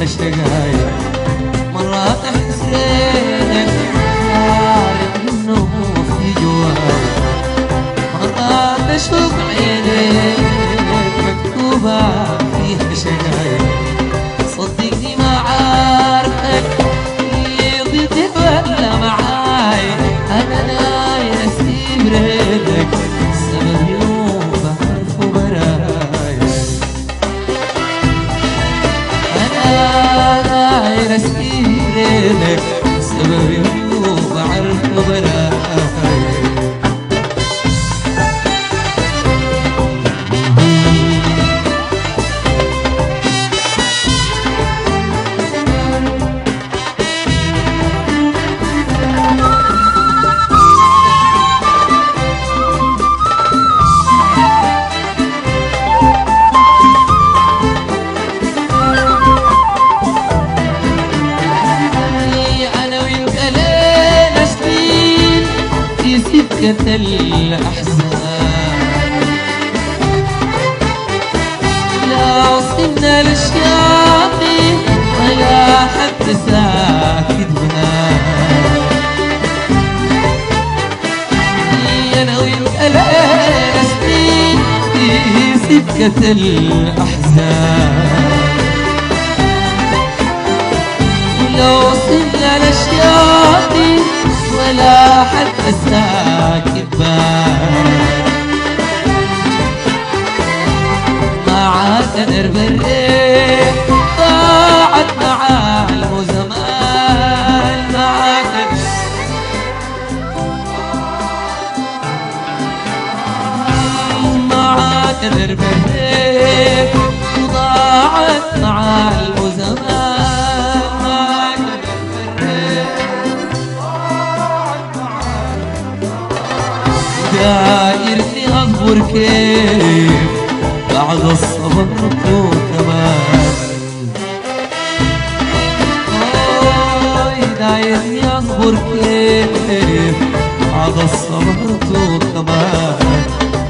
فيها شقايا مرات حسيت عارف انه في جواي مرات اشوف عينيك مكتوبة فيها شقايا صدقني ما عارفك يضيق ولا معاي انا نايس بريدك سبب يوم بعرف وبرايا انا نايس بريدك سبب يوم بعرف وبرايا سكة الأحزان لا وصلنا للشاطئ ولا حتى ساكت بنان أنا وياك لنا سنين في سكة الأحزان لا وصلنا للشاطئ ولا حتى ساكت بان ما عاد درب الريح ضاعت مع المزمان ما عاد درب الريح ضاعت مع المزمان دايرني اصبر كيف بعد الصبر كمان دايرني اصبر كيف بعد الصبر كمان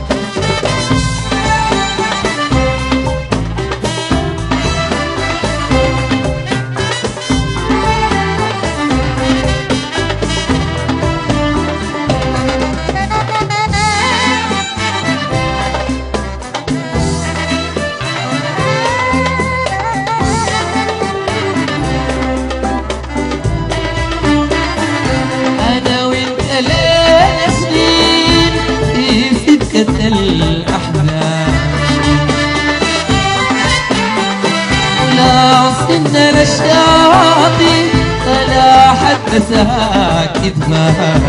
الأحلام ولا وصلنا للشاطئ ولا حتى ساكت بان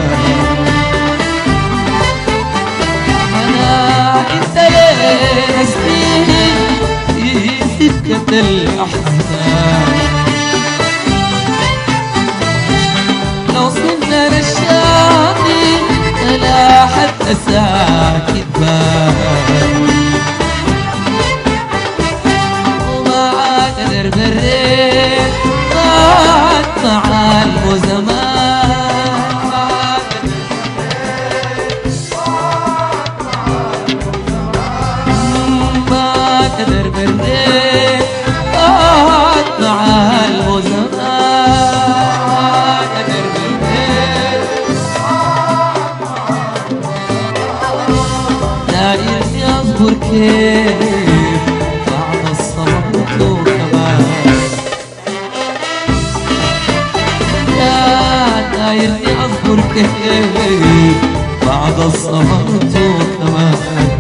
أنا أنت لنا سنين في سكة الأحزان لا وصلنا للشاطئ ولا حتى ساكت بان وما عاد درب الريح ضاعت مع المزمان ما عاد درب الريح ضاعت مع المزمان دايرني اصبر كيف بعد الصبر كمان دايرني اصبر كيف بعد الصبر كمان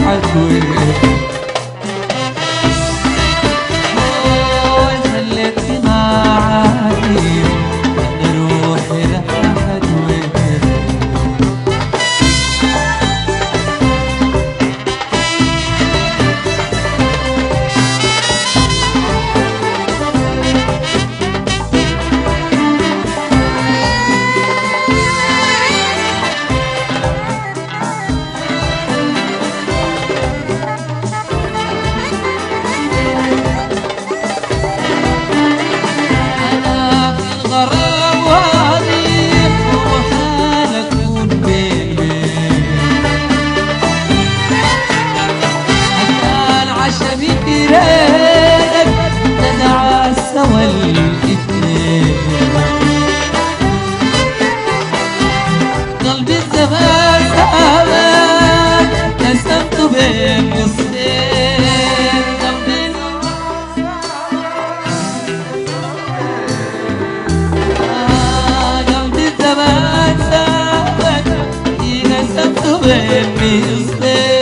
حدوي خليتني معاكي روحي لها حدوي قلبي الزمان سابك قسمته بين نصين قلبي الزمان سابك قسمته بين نصين